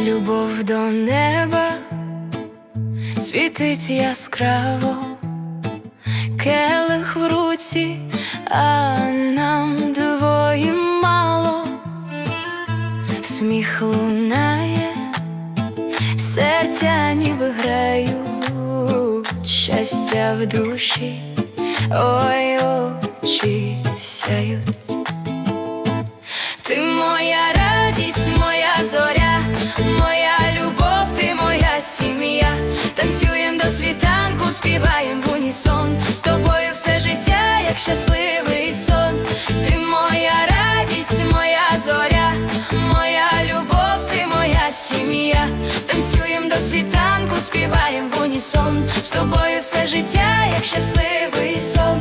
Любов до неба світить яскраво, келих в руці, а нам двоїм мало. Сміх лунає, серця ніби грають, щастя в душі, ой, очі сяють. Ти моя радість, моя зоря, моя любов, ти моя сім'я. Танцюєм до світанку, співаєм в унісон, з тобою все життя, як щасливий сон. Ти моя радість, моя зоря, моя любов, ти моя сім'я. Танцюєм до світанку, співаєм в унісон, з тобою все життя, як щасливий сон.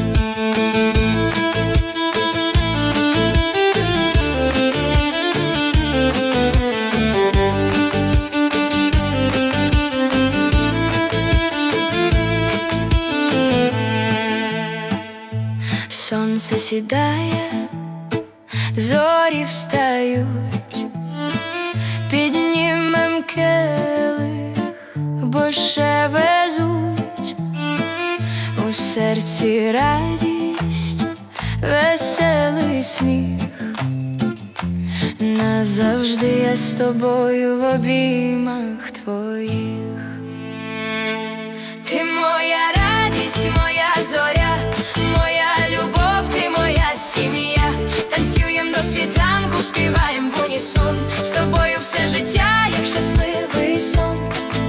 Сонце сідає, зорі встають, піднімем келих, бо ще везуть. У серці радість, веселий сміх, назавжди я з тобою в обіймах твоїх. Ти моя радість, моя зоря, моя любов, ти моя сім'я. Танцюєм до світанку, співаєм в унісон, з тобою все життя, як щасливий сон.